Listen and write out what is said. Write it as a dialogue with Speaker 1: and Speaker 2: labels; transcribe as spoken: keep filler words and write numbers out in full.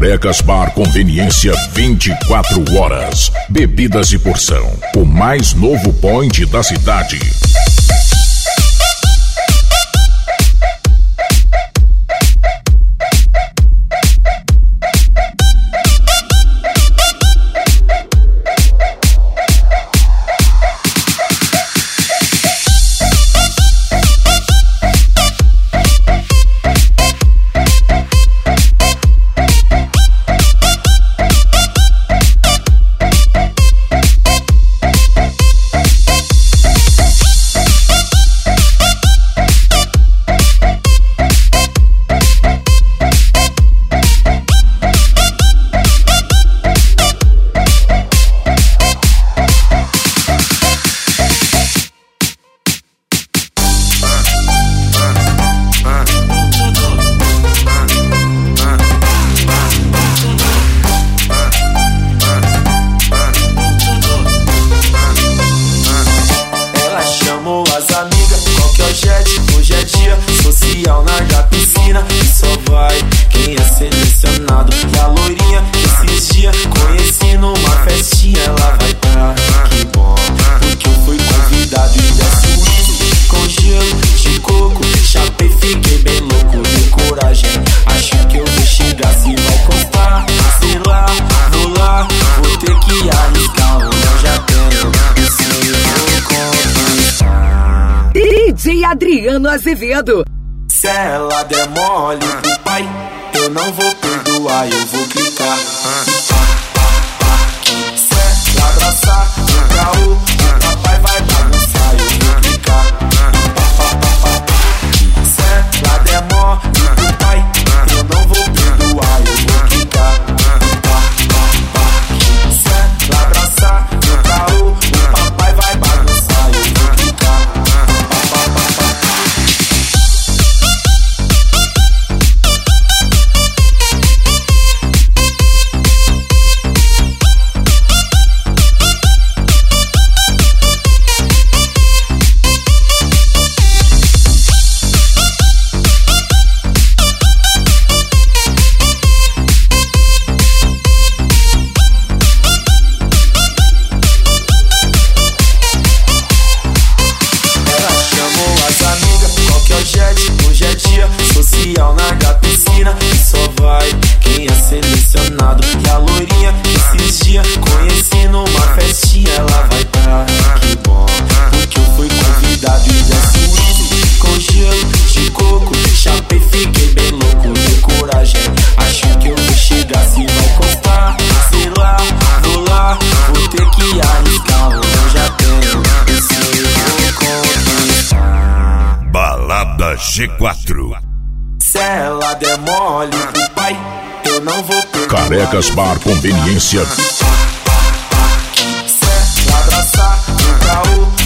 Speaker 1: Carecas Bar Conveniência vinte e quatro horas. Bebidas e porção. O mais novo point da cidade.
Speaker 2: Adriano Azevedo.
Speaker 3: Se ela der mole pro pai, eu não vou perdoar, eu vou clicar. Se ela abraçar o caô, o papai vai bagunçar, eu vou clicar. Se ela der mole pro pai, eu não vou perdoar, eu vou clicar. Se ela abraçar o caô, o papai vai bagunçar, eu vou clicar. Social na piscina e só vai quem é selecionado. E a loirinha esses dias conheci numa festinha, ela vai pra que bom, porque eu fui convidado e desce whisky com gelo de coco. Chapei, fiquei bem louco de coragem. Acho que eu vou chegar, se vai costar, sei lá, vou lá, vou ter que arriscar. Eu já tenho, eu sei, eu vou conquistar.
Speaker 1: Balada G quatro.
Speaker 3: Se ela der mole pro pai, eu não vou perdoar.
Speaker 1: Carecas Bar Conveniência.
Speaker 3: Se ela abraçar o caô,